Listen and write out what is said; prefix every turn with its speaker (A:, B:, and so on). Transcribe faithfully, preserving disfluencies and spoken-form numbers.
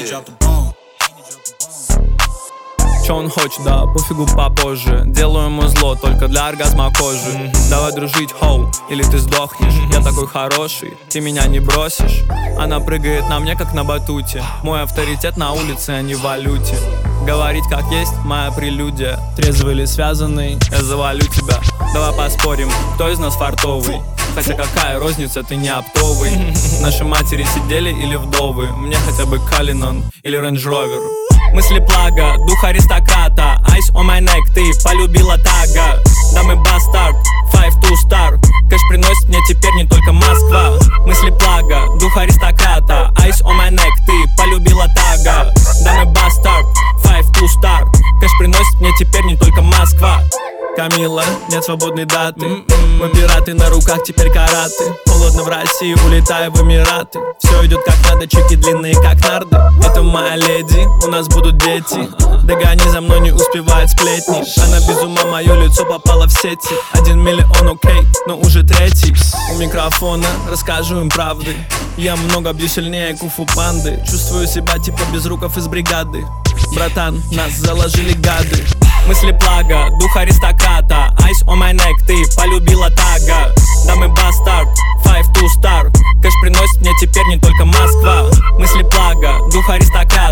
A: Чё он хочет, да, пофигу попозже. Делаю ему зло только для оргазма кожи. mm-hmm. Давай дружить, хоу, или ты сдохнешь. mm-hmm. Я такой хороший, ты меня не бросишь. Она прыгает на мне, как на батуте. Мой авторитет на улице, а не в валюте. Говорить как есть, моя прелюдия. Трезвый или связанный, я завалю тебя. Давай поспорим, кто из нас фартовый. Хотя какая розница, ты не оптовый. Наши матери сидели или вдовы. Мне хотя бы Калинон или Рейндж Ровер. Мысли плага, дух аристократа. Ice on my neck, ты полюбила тага. Да мы бастард, five to star. Кэш приносит мне теперь не только Москва. Мысли плага, дух аристократа. Ice on my neck, ты полюбила тага. Да мы бастард, five to star. Кэш приносит мне теперь не только Москва. Камила, нет свободной даты. mm-hmm. Мы пираты, на руках теперь караты. Холодно в России, улетаю в Эмираты. Все идет как надо, чеки длинные как нарды. Это моя леди, у нас будут дети. Догони за мной, не успевает сплетни. Она без ума, мое лицо попало в сети. Один миллион окей, но уже третий. У микрофона расскажу им правды. Я много бью сильнее кунг-фу панды. Чувствую себя типа безруков из бригады. Братан, нас заложили гады. Мысли плага, дух аристократа. Ice on my neck, ты полюбила тага. Да мы бастард, five to star. Кэш приносит мне теперь не только Москва. Мысли плага, дух аристократа.